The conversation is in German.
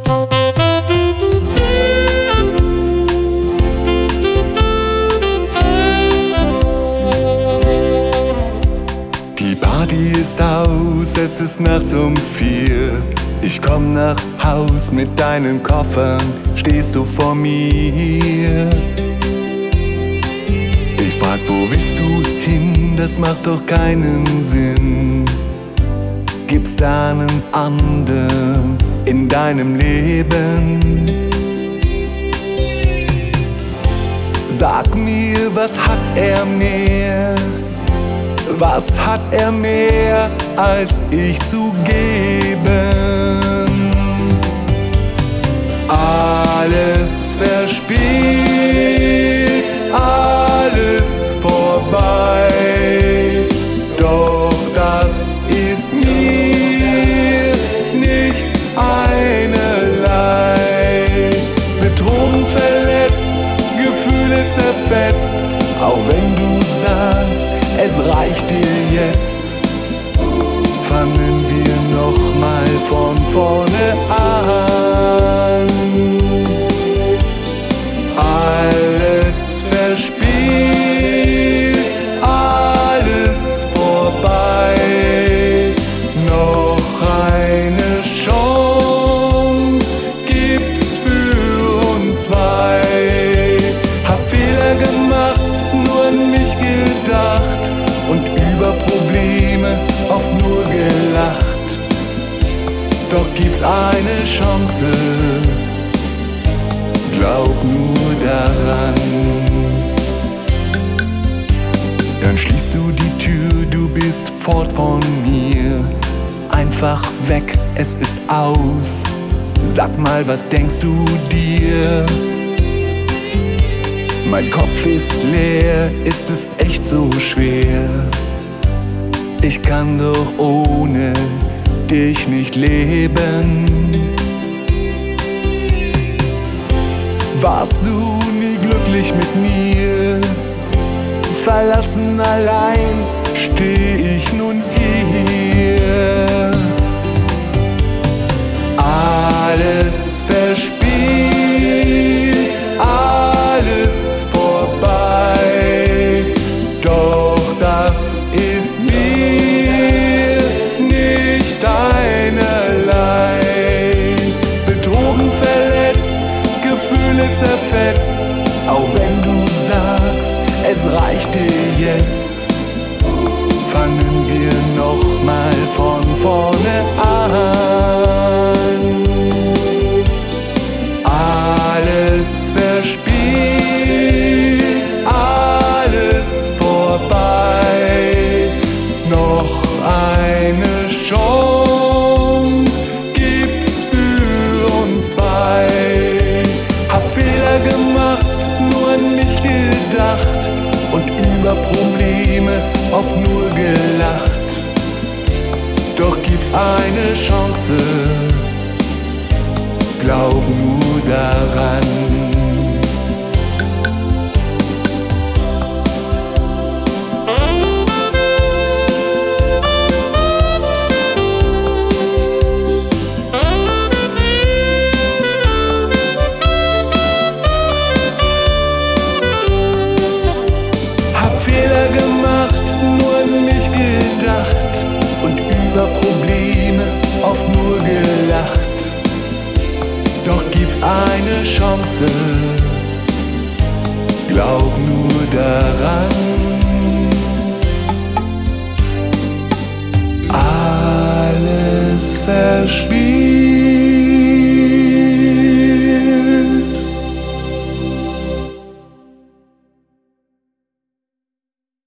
Die Party ist aus, es ist nachts um 4. Ich komm nach Haus mit deinen Koffern, stehst du vor mir. Ich frag, wo willst du hin, das macht doch keinen Sinn. Gibt's da einen anderen in deinem Leben? Sag mir, was hat er mehr? Was hat er mehr als ich zu geben? Alles verspielt, alles vorbei. Doch das ist mir nicht einerlei. Betrogen, verletzt, Gefühle zerfetzt, auch wenn du sagst, es reicht dir jetzt, fangen wir noch mal von vorne an. Alles verspielt, alles vorbei, noch eine Chance gibt's für uns zwei. Hab Fehler gemacht, nur an mich gedacht und über Probleme oft nur gelacht. Doch gibt's eine Chance, glaub nur daran. Dann schließt du die Tür, du bist fort von mir. Einfach weg, es ist aus. Sag mal, was denkst du dir? Mein Kopf ist leer, ist es echt so schwer? Ich kann doch ohne dich nicht leben. Warst du nie glücklich mit mir? Verlassen allein steh ich nun hier. Alles verspielt, alles vorbei, doch das ist mir nicht einerlei. Betrogen, verletzt, Gefühle zerfetzt, auch wenn du sagst, es reicht dir jetzt, fangen wir noch mal von vorne an. Alles verspielt, alles vorbei, noch eine Chance gibt's für uns zwei. Hab Fehler gemacht, nur an mich gedacht und über Probleme oft nur gelacht. Doch gibt's eine Chance, glaub nur daran. Hab Fehler gemacht, nur an mich gedacht und über Probleme oft nur gelacht. Doch gibt's eine Chance, glaub nur daran. Alles verspielt.